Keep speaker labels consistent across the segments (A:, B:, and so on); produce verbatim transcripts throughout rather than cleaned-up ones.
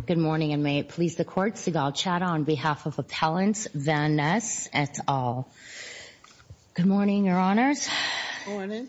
A: Good morning, and may it please the Court, Sigal Chadha on behalf of Appellants Van Ness et al. Good morning, Your Honors.
B: Good morning.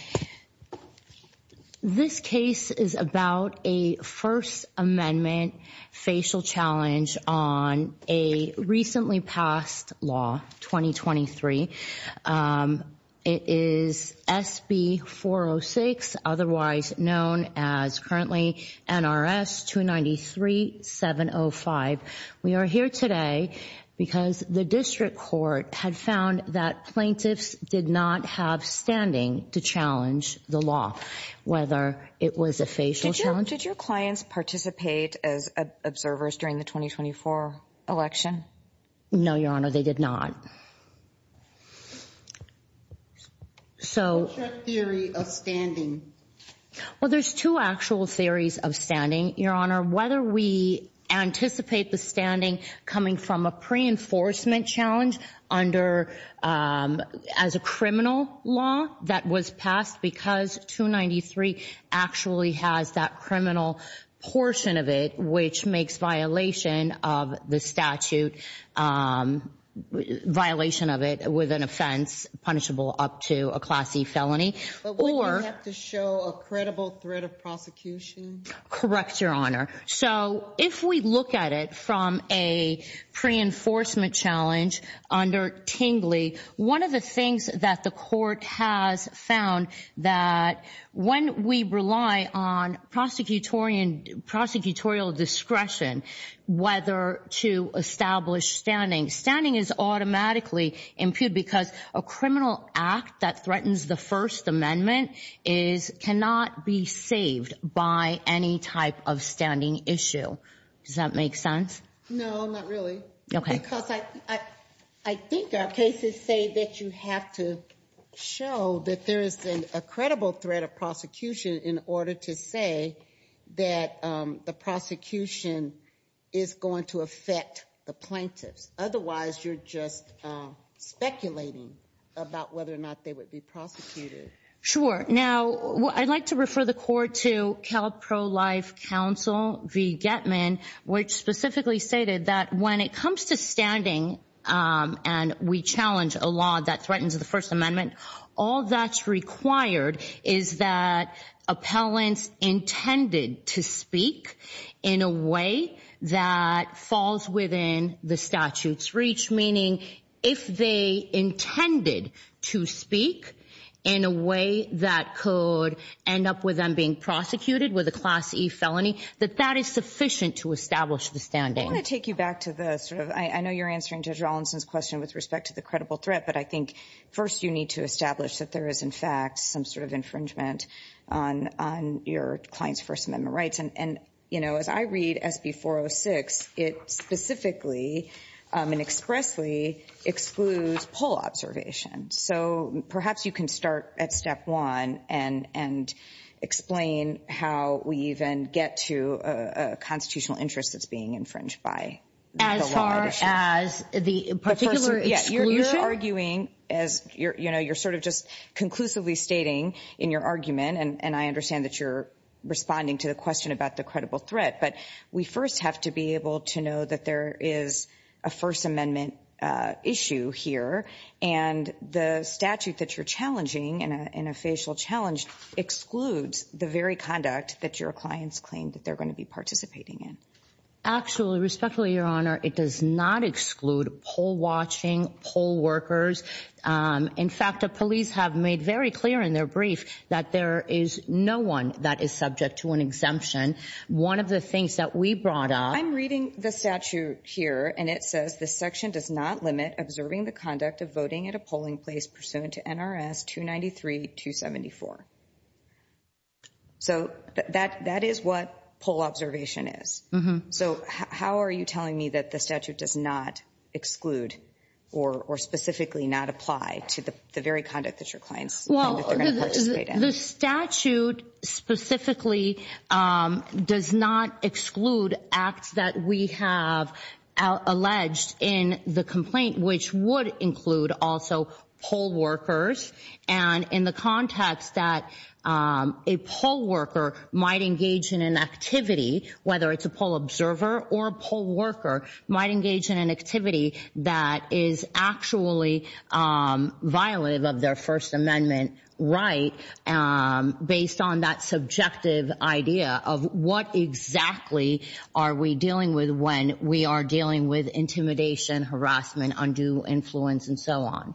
A: This case is about a First Amendment facial challenge on a recently passed law, twenty twenty-three. Um, It is S B four oh six, otherwise known as currently N R S two ninety-three seven oh five. We are here today because the district court had found that plaintiffs did not have standing to challenge the law, whether it was a facial
C: did your,
A: challenge.
C: Did your clients participate as uh, observers during the twenty twenty-four election?
A: No, Your Honor, they did not. So,
B: what's your theory of standing?
A: Well, there's two actual theories of standing, Your Honor. Whether we anticipate the standing coming from a pre-enforcement challenge under um, as a criminal law that was passed because two ninety-three actually has that criminal portion of it, which makes violation of the statute um violation of it with an offense punishable up to a Class E felony.
B: But wouldn't
A: or
B: you have to show a credible threat of prosecution?
A: Correct, Your Honor. So if we look at it from a pre-enforcement challenge under Tingley, one of the things that the court has found that when we rely on prosecutorial, prosecutorial discretion, whether to establish standing, standing is automatically imputed because a criminal act that threatens the First Amendment is cannot be saved by any type of standing issue. Does that make sense?
B: No, not really.
A: Okay.
B: Because I, I, I think our cases say that you have to show that there is an, a credible threat of prosecution in order to say that um, the prosecution is going to affect the plaintiffs. Otherwise, you're just uh, speculating about whether or not they would be prosecuted.
A: Sure. Now, I'd like to refer the court to Cal Pro-Life Counsel v. Getman, which specifically stated that when it comes to standing um, and we challenge a law that threatens the First Amendment, all that's required is that appellants intended to speak in a way that falls within the statute's reach, meaning if they intended to speak in a way that could end up with them being prosecuted with a Class E felony, that that is sufficient to establish the standing.
C: I want to take you back to the sort of, I, I know you're answering Judge Rawlinson's question with respect to the credible threat, but I think first you need to establish that there is in fact some sort of infringement on, on your client's First Amendment rights. And, and, you know, as I read S B four oh six, it specifically Um, and expressly excludes poll observation. So perhaps you can start at step one and and explain how we even get to a, a constitutional interest that's being infringed by
A: as
C: the law
A: far
C: issue.
A: as the particular
C: the first, yeah, you're,
A: exclusion.
C: you're arguing as you're you know you're sort of just conclusively stating in your argument, and, and I understand that you're responding to the question about the credible threat, but we first have to be able to know that there is a First Amendment uh, issue here, and the statute that you're challenging in a, in a facial challenge excludes the very conduct that your clients claim that they're going to be participating in.
A: Actually, respectfully, Your Honor, it does not exclude poll watching, poll workers. Um, in fact, the police have made very clear in their brief that there is no one that is subject to an exemption. One of the things that we brought up—
C: I'm reading the statute here, and it says this section does not limit observing the conduct of voting at a polling place pursuant to N R S two ninety-three two seventy-four. So th- that that is what poll observation is.
A: Mm-hmm.
C: So h- how are you telling me that the statute does not exclude or, or specifically not apply to the, the very conduct that your clients
A: well,
C: claim that they're going to participate
A: the,
C: in?
A: The statute specifically um, does not exclude acts that we have alleged in the complaint, which would include also poll workers, and in the context that um, a poll worker might engage in an activity, whether it's a poll observer or a poll worker, might engage in an activity that is actually um, violative of their First Amendment right, um, based on that subjective idea of what exactly are we dealing with when we are dealing with intimidation, harassment, undue influence, and so on.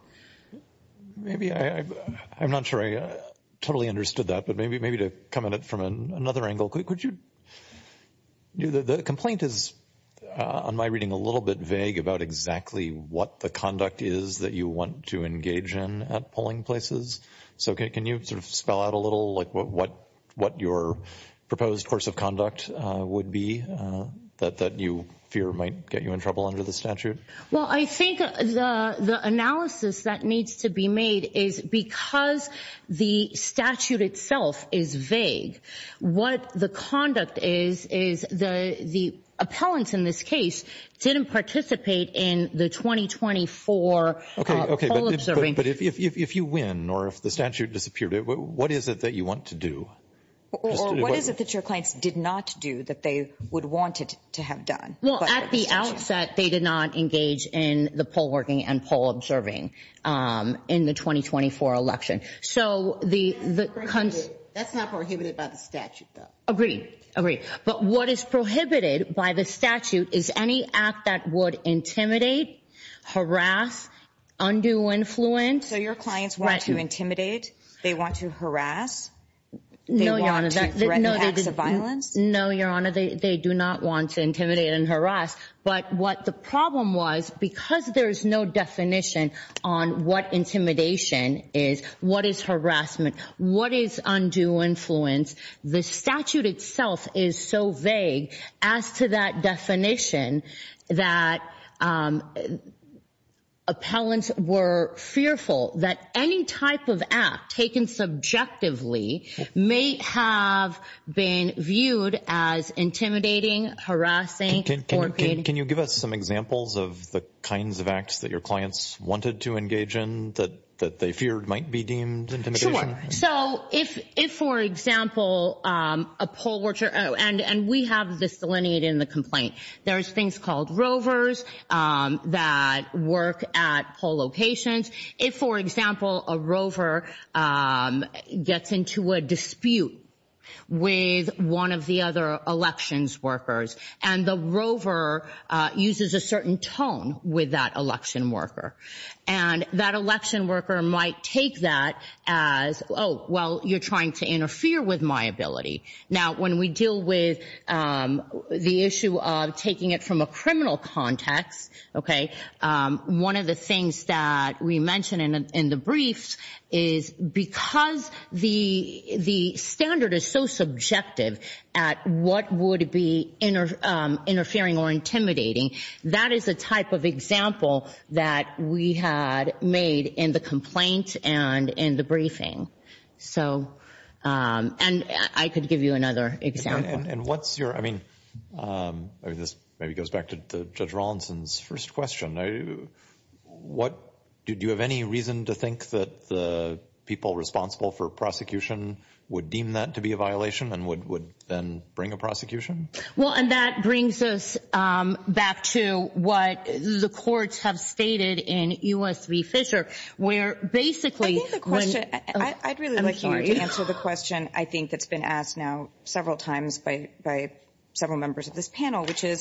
D: Maybe I, I, I'm not sure I uh, totally understood that, but maybe maybe to come at it from an, another angle, could, could you, you the, the complaint is, uh, on my reading, a little bit vague about exactly what the conduct is that you want to engage in at polling places. So can, can you sort of spell out a little, like what what, what your proposed course of conduct uh, would be uh, that that you fear might get you in trouble under the statute?
A: Well, I think the the analysis that needs to be made is because the statute itself is vague. What the conduct is is the the appellants in this case didn't participate in the twenty twenty-four
D: okay,
A: uh,
D: okay,
A: poll
D: but,
A: observing.
D: But, but if, if if if you win, or if the statute disappeared, what is it that you want to do?
C: Or, or what, what is it that your clients did not do that they would want it to have done?
A: Well, at the, the outset, they did not engage in the poll working and poll observing um, in the twenty twenty-four election. So the the cons-
B: that's not prohibited by the statute, though.
A: Agreed. Agreed. But what is prohibited by the statute is any act that would intimidate, harass, undue influence.
C: So your clients want
A: right.
C: to intimidate? They want to harass? They
A: no,
C: want
A: Your Honor.
C: To
A: that,
C: threaten
A: no,
C: acts
A: they
C: of violence?
A: No, Your Honor. They, they do not want to intimidate and harass. But what the problem was, because there's no definition on what intimidation is, what is harassment, what is undue influence, the statute itself is so vague as to that definition that um appellants were fearful that any type of act taken subjectively may have been viewed as intimidating, harassing,
D: can, can,
A: or
D: can, can you give us some examples of the kinds of acts that your clients wanted to engage in that that they feared might be deemed intimidation?
A: Sure. So if, if for example, um, a poll worker, oh, and, and we have this delineated in the complaint, there's things called rovers, um, that work at poll locations. If, for example, a rover, um, gets into a dispute with one of the other elections workers, and the rover uh, uses a certain tone with that election worker. And that election worker might take that as, oh, well, you're trying to interfere with my ability. Now, when we deal with um, the issue of taking it from a criminal context, okay, um, one of the things that we mention in, in the briefs is because the the standard is so subjective at what would be inter, um, interfering or intimidating, that is a type of example that we had made in the complaint and in the briefing. So, um, and I could give you another example.
D: And, and, and what's your, I mean, um, I mean, this maybe goes back to, to Judge Rawlinson's first question. I, what, do, do you have any reason to think that the people responsible for prosecution would deem that to be a violation and would, would then bring a prosecution?
A: Well, and that brings us um, back to what the courts have stated in U S v. Fisher, where basically—
C: I think the question,
A: when,
C: I, I'd really
A: I'm
C: like
A: sorry.
C: you to answer the question I think that's been asked now several times by, by several members of this panel, which is,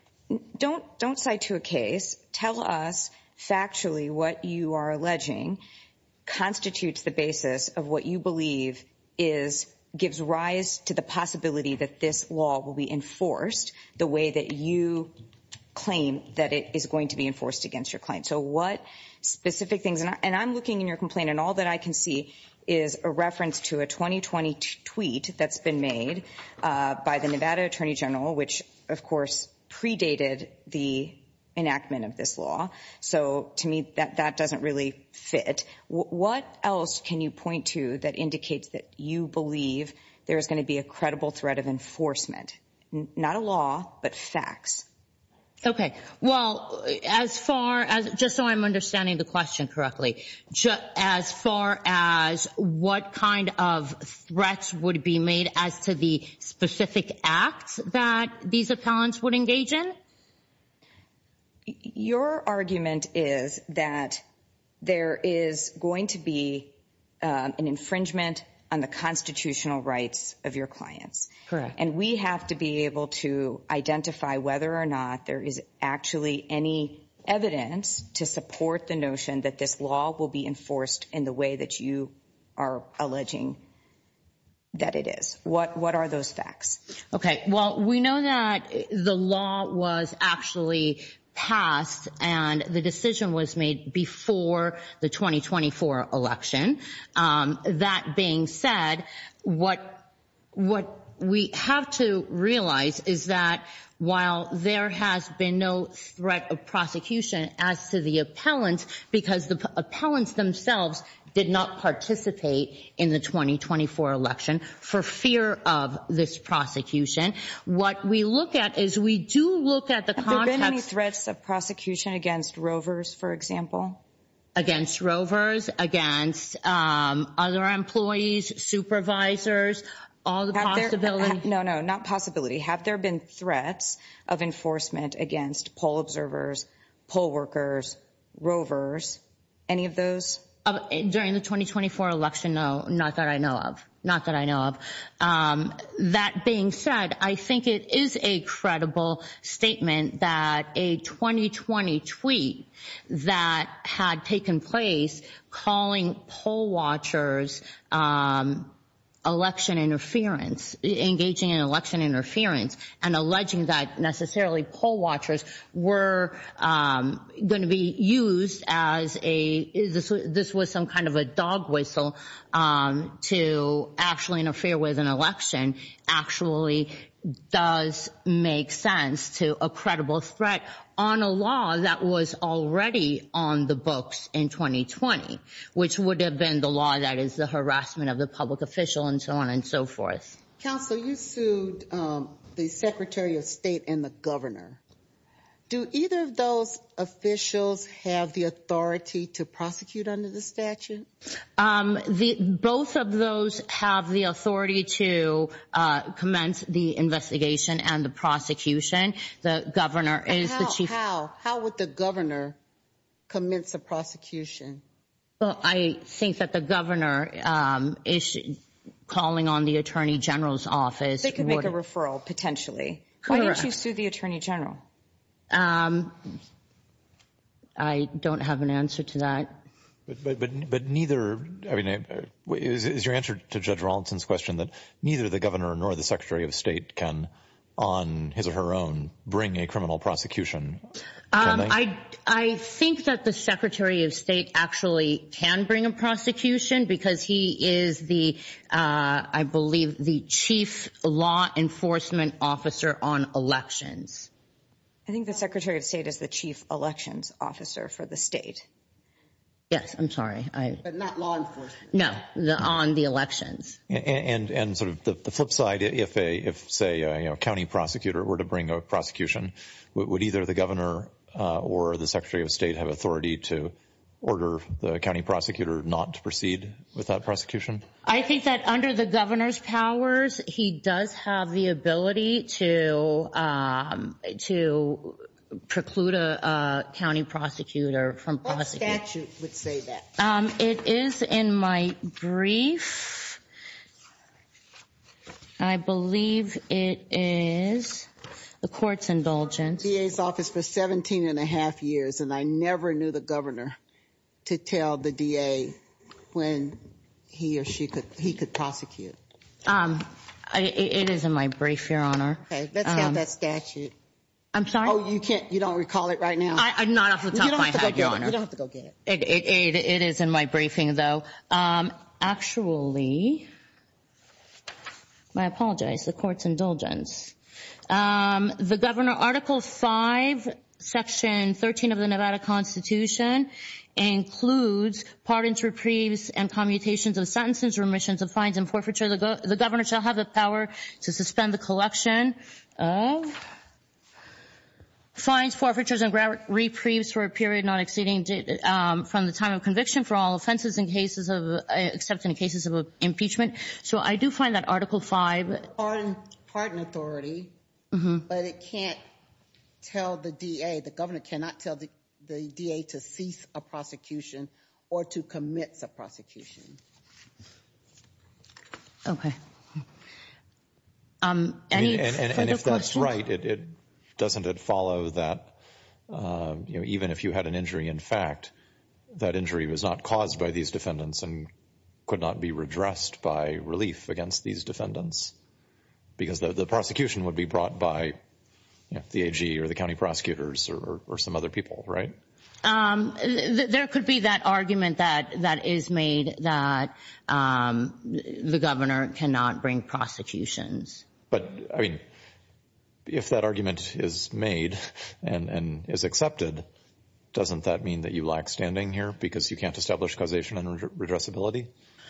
C: don't, don't cite to a case, tell us factually what you are alleging constitutes the basis of what you believe is gives rise to the possibility that this law will be enforced the way that you claim that it is going to be enforced against your client. So what specific things, and, I, and I'm looking in your complaint, and all that I can see is a reference to a twenty twenty t- tweet that's been made uh, by the Nevada Attorney General, which, of course, predated the enactment of this law. So to me, that, that doesn't really fit. W- what else can you point to that indicates that you believe there is going to be a credible threat of enforcement? N- not a law, but facts.
A: Okay. Well, as far as, just so I'm understanding the question correctly, ju- as far as what kind of threats would be made as to the specific acts that these appellants would engage in?
C: Your argument is that there is going to be um, an infringement on the constitutional rights of your clients.
A: Correct.
C: And we have to be able to identify whether or not there is actually any evidence to support the notion that this law will be enforced in the way that you are alleging that it is. What what are those facts?
A: Okay. Well, we know that the law was actually passed and the decision was made before the twenty twenty-four election. Um, that being said, what what we have to realize is that while there has been no threat of prosecution as to the appellants, because the p- appellants themselves did not participate in the twenty twenty-four election for fear of this prosecution. What we look at is we do look at the
C: Have
A: context.
C: there been any threats of prosecution against rovers, for example?
A: Against rovers, against um, other employees, supervisors, all the
C: Have there-
A: possibility.
C: ha- no, no, not possibility. Have there been threats of enforcement against poll observers, poll workers, rovers, any of those?
A: Uh, during the twenty twenty-four election, no, not that I know of. Not that I know of. Um, that being said, I think it is a credible statement that a twenty twenty tweet that had taken place calling poll watchers um, election interference, engaging in election interference, and alleging that necessarily poll watchers were um, going to be used as a this, this was some kind of a dog whistle um, to actually interfere with an election actually does make sense to a credible threat on a law that was already on the books in twenty twenty, which would have been the law that is the harassment of the public official and so on and so forth.
B: Counsel, you sued um, the Secretary of State and the governor. Do either of those officials have the authority to prosecute under the statute?
A: Um, the, both of those have the authority to uh, commence the investigation and the prosecution. The governor is
B: how,
A: the chief.
B: How? How would the governor commence a prosecution?
A: Well, I think that the governor um, is calling on the Attorney General's office.
C: They could make
A: would,
C: a referral, potentially. Why
A: Correct.
C: didn't you sue the Attorney General?
A: Um, I don't have an answer to that.
D: But, but, but, but neither, I mean, uh, is, is your answer to Judge Rawlinson's question that neither the governor nor the Secretary of State can, on his or her own, bring a criminal prosecution?
A: Um,
D: they?
A: I, I think that the Secretary of State actually can bring a prosecution because he is the, uh, I believe, the chief law enforcement officer on elections.
C: I think the Secretary of State is the chief elections officer for the state.
A: Yes, I'm sorry. I,
B: But not law enforcement.
A: no, the, on the elections.
D: And, and, and sort of the, the flip side, if a, if say, a, you know, county prosecutor were to bring a prosecution, would, would either the governor uh, or the Secretary of State have authority to order the county prosecutor not to proceed with that prosecution?
A: I think that under the governor's powers, he does have the ability to um, to preclude a, a county prosecutor from
B: What
A: prosecuting.
B: statute would say that?
A: Um, it is in my brief. I believe it is the court's indulgence.
B: D A's office for seventeen and a half years, and I never knew the governor to tell the D A when he or she could he could prosecute.
A: Um, I, it is in my brief, Your Honor.
B: Okay, let's
A: Um,
B: have that statute.
A: I'm sorry?
B: Oh, you can't, you don't recall it right now?
A: I, I'm not off the top
B: you
A: of
B: don't
A: my
B: have to go
A: head,
B: get
A: Your
B: it.
A: Honor.
B: You don't have to go get it.
A: It, it, it, it is in my briefing, though. Um, actually, I apologize, the court's indulgence. Um, the governor, Article five, Section thirteen of the Nevada Constitution includes pardons, reprieves, and commutations of sentences, remissions of fines, and forfeiture. The, go- the governor shall have the power to suspend the collection of Fines, forfeitures, and gra- reprieves for a period not exceeding um, from the time of conviction for all offenses in cases of, uh, except in cases of uh, impeachment. So I do find that Article five...
B: Pardon, pardon authority, mm-hmm. but it can't tell the D A, the governor cannot tell the, the D A to cease a prosecution or to commit a prosecution.
A: Okay. Um, any
D: and, and, and if that's right, it, it doesn't it follow that um, you know, even if you had an injury in fact, that injury was not caused by these defendants and could not be redressed by relief against these defendants, because the, the prosecution would be brought by you know, the A G or the county prosecutors or, or, or some other people, right?
A: Um, th- there could be that argument that that is made that um, the governor cannot bring prosecutions.
D: But I mean, if that argument is made and, and is accepted, doesn't that mean that you lack standing here because you can't establish causation and redressability?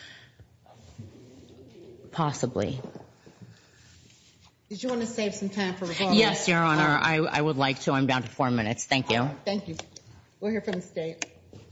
A: Possibly.
B: Did you want to save some time for rebuttal?
A: Yes, Your Honor. Um, I, I would like to. I'm down to four minutes. Thank you.
B: Right, thank you. We'll hear from the state.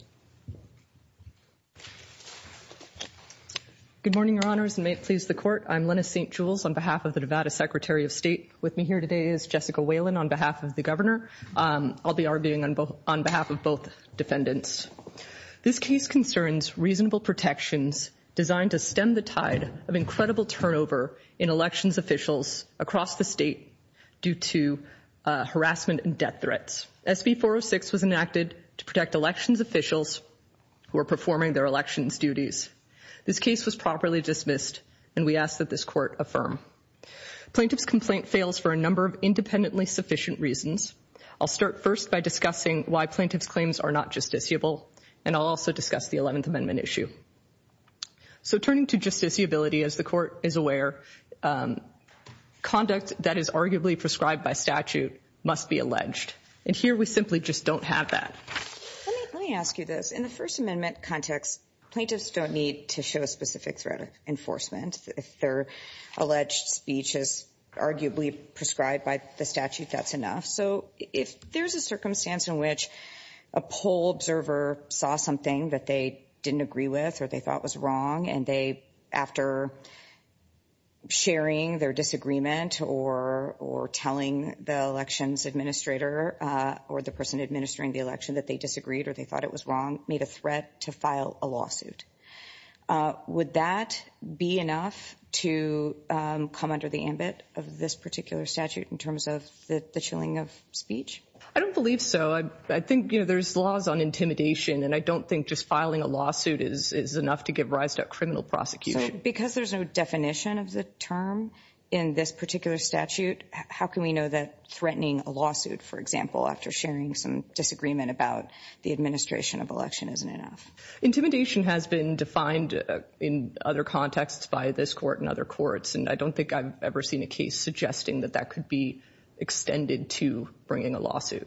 E: Good morning, Your Honors, and may it please the Court. I'm Lennis Saint Jules on behalf of the Nevada Secretary of State. With me here today is Jessica Whalen on behalf of the Governor. Um, I'll be arguing on, both, on behalf of both defendants. This case concerns reasonable protections designed to stem the tide of incredible turnover in elections officials across the state due to uh, harassment and death threats. S B four oh six was enacted to protect elections officials who are performing their elections duties. This case was properly dismissed, and we ask that this Court affirm. Plaintiff's complaint fails for a number of independently sufficient reasons. I'll start first by discussing why plaintiff's claims are not justiciable, and I'll also discuss the eleventh Amendment issue. So turning to justiciability, as the Court is aware, um, conduct that is arguably prescribed by statute must be alleged. And here we simply just don't have that.
C: Let me, let me ask you this. In the First Amendment context, plaintiffs don't need to show a specific threat of enforcement. If their alleged speech is arguably prescribed by the statute, that's enough. So if there's a circumstance in which a poll observer saw something that they didn't agree with or they thought was wrong, and they, after sharing their disagreement or or telling the elections administrator uh, or the person administering the election that they disagreed or they thought it was wrong, made a threat to file a lawsuit. Uh, would that be enough to um, come under the ambit of this particular statute in terms of the, the chilling of speech?
E: I don't believe so. I, I think, you know, there's laws on intimidation, and I don't think just filing a lawsuit is, is enough to give rise to a criminal prosecution.
C: So because there's no definition of the term in this particular statute, how can we know that threatening a lawsuit, for example, after sharing some disagreement about the administration of election isn't enough?
E: Intimidation has been defined uh, in other contexts by this court and other courts, and I don't think I've ever seen a case suggesting that that could be extended to bringing a lawsuit.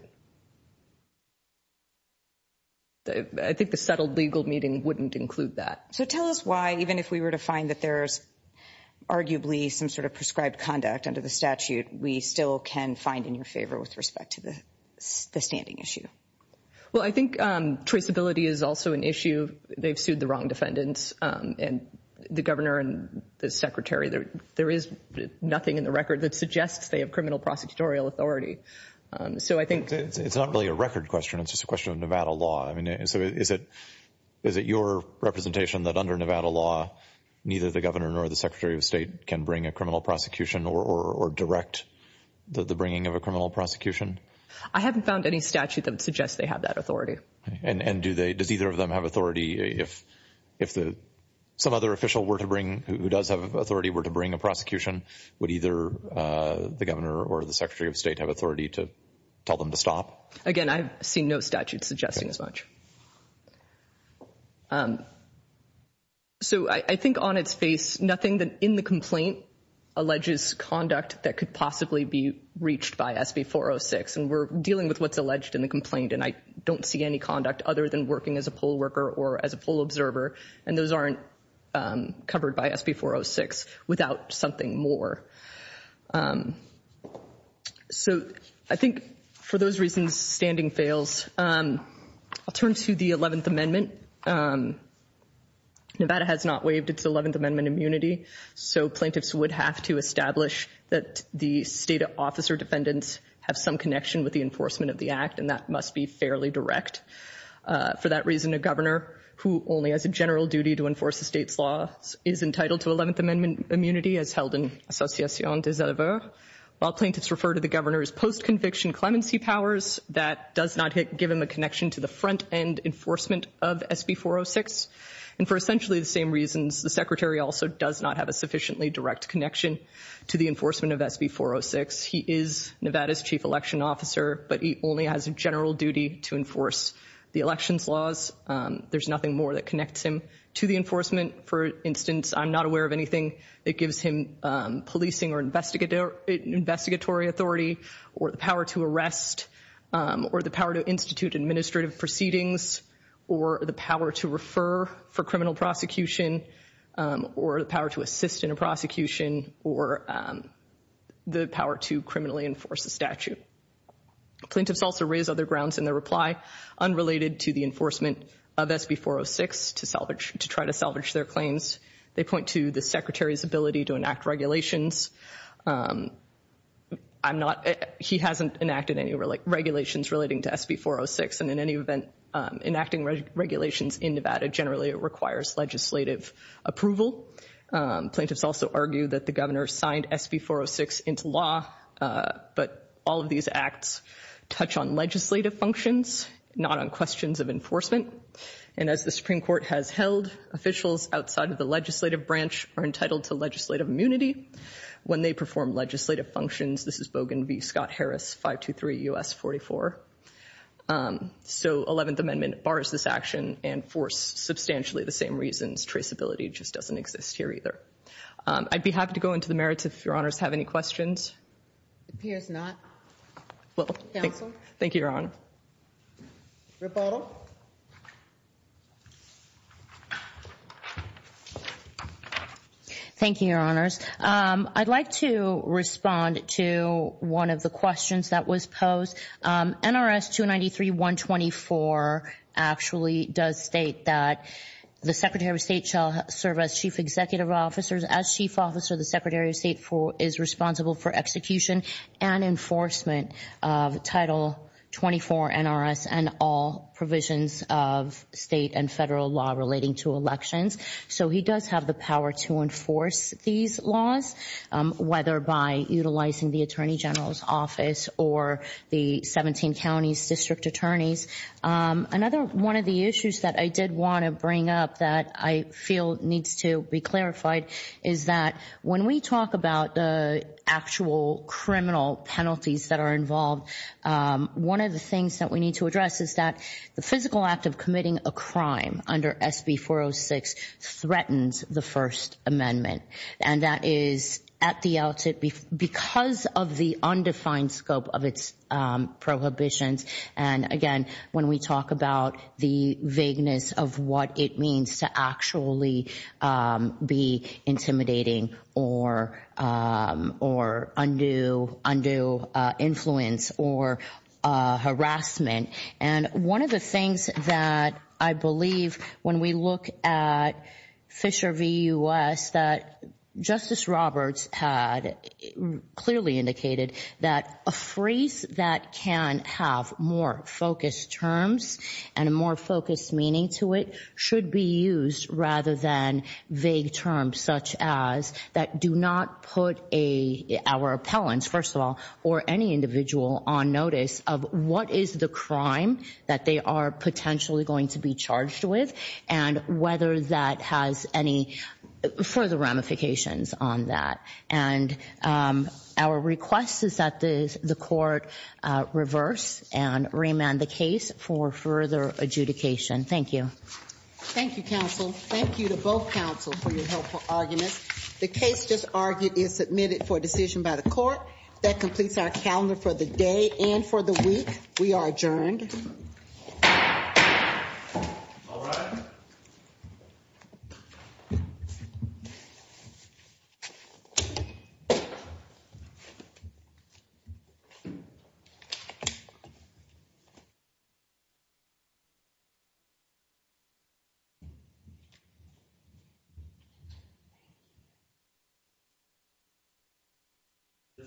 E: I think the settled legal meaning wouldn't include that.
C: So tell us why, even if we were to find that there's arguably some sort of prescribed conduct under the statute, we still can find in your favor with respect to the, the standing issue.
E: Well, I think um, traceability is also an issue. They've sued the wrong defendants, um, and the governor and the secretary, there, there is nothing in the record that suggests they have criminal prosecutorial authority. Um, so I think
D: it's, it's not really a record question. It's just a question of Nevada law. I mean, so is it is it your representation that under Nevada law, neither the governor nor the secretary of state can bring a criminal prosecution or, or, or direct the, the bringing of a criminal prosecution?
E: I haven't found any statute that would suggest they have that authority.
D: And and do they? Does either of them have authority if if the some other official were to bring, who does have authority, were to bring a prosecution, would either uh, the governor or the secretary of state have authority to tell them to stop?
E: Again, I've seen no statute suggesting okay. as much. Um, so I, I think on its face, nothing that in the complaint alleges conduct that could possibly be reached by S B four oh six. And we're dealing with what's alleged in the complaint, and I don't see any conduct other than working as a poll worker or as a poll observer, and those aren't Um, covered by S B four oh six without something more. Um, so I think for those reasons, standing fails. Um, I'll turn to the eleventh Amendment. Um, Nevada has not waived its eleventh Amendment immunity, so plaintiffs would have to establish that the state officer defendants have some connection with the enforcement of the act, and that must be fairly direct. Uh, for that reason, a governor who only has a general duty to enforce the state's laws is entitled to eleventh Amendment immunity as held in Association des Éleveurs. While plaintiffs refer to the governor's post-conviction clemency powers, that does not hit, give him a connection to the front-end enforcement of S B four oh six. And for essentially the same reasons, the Secretary also does not have a sufficiently direct connection to the enforcement of S B four oh six. He is Nevada's chief election officer, but he only has a general duty to enforce the elections laws. Um, there's nothing more that connects him to the enforcement. For instance, I'm not aware of anything that gives him um, policing or investigator, investigatory authority, or the power to arrest, um, or the power to institute administrative proceedings, or the power to refer for criminal prosecution, um, or the power to assist in a prosecution, or um, the power to criminally enforce a statute. Plaintiffs also raise other grounds in their reply unrelated to the enforcement of S B four oh six to salvage, to try to salvage their claims. They point to the Secretary's ability to enact regulations. Um, I'm not, he hasn't enacted any re- regulations relating to S B four oh six, and in any event, um, enacting reg- regulations in Nevada generally requires legislative approval. Um, plaintiffs also argue that the governor signed S B four oh six into law, uh, but all of these acts touch on legislative functions, not on questions of enforcement. And as the Supreme Court has held, officials outside of the legislative branch are entitled to legislative immunity when they perform legislative functions. This is Bogan v. Scott Harris, five two three U S forty-four. Um, so eleventh Amendment bars this action, and for substantially the same reasons, traceability just doesn't exist here either. Um, I'd be happy to go into the merits if Your Honors have any questions.
B: It appears not.
E: Well,
B: Counsel?
E: thank, thank you, Your Honor.
B: Rebuttal?
A: Thank you, Your Honors. Um, I'd like to respond to one of the questions that was posed. Um, N R S two ninety-three one twenty-four actually does state that the Secretary of State shall serve as chief executive officers. As chief officer, the Secretary of State for, is responsible for execution and enforcement of Title twenty-four N R S and all provisions of state and federal law relating to elections. So he does have the power to enforce these laws, um, whether by utilizing the Attorney General's office or the seventeen counties district attorneys. Um, another one of the issues that I did want to bring up that I feel needs to be clarified is that when we talk about the actual criminal penalties that are involved, um, one of the things that we need to address is that the physical act of committing a crime under S B four oh six threatens the First Amendment, and that is at the outset because of the undefined scope of its um, prohibitions. And again, when we talk about the vagueness of what it means to actually um, be intimidating or um, or undue undue uh, influence or uh, harassment. And one of the things that I believe when we look at Fisher v. U S that Justice Roberts had clearly indicated that a phrase that can have more focused terms and a more focused meaning to it should be used rather than vague terms such as that do not put a our appellants, first of all, or any individual on notice of what is the crime that they are potentially going to be charged with and whether that has any further ramifications on that. And um, our request is that the, the court uh, reverse and remand the case for further adjudication. Thank you.
B: Thank you, counsel. Thank you to both counsel for your helpful arguments. The case just argued is submitted for decision by the court. That completes our calendar for the day and for the week. We are adjourned.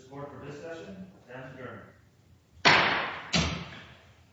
F: court for this session stands adjourned.